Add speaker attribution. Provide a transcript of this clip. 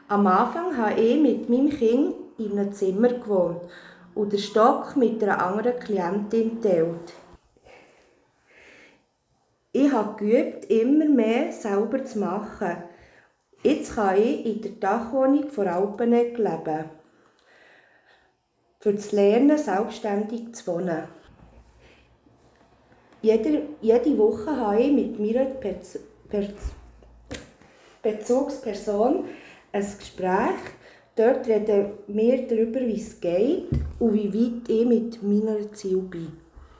Speaker 1: Am Anfang habe ich mit meinem Kind in einem Zimmer gewohnt und den Stock mit einer anderen Klientin geteilt. Ich habe geübt, immer mehr selber zu machen. Jetzt kann ich in der Dachwohnung vor Alpeneck leben. Für das Lernen, selbstständig zu wohnen. Jede Woche habe ich mit meiner Bezugsperson ein Gespräch. Dort reden wir darüber, wie es geht und wie weit ich mit meinem Ziel bin.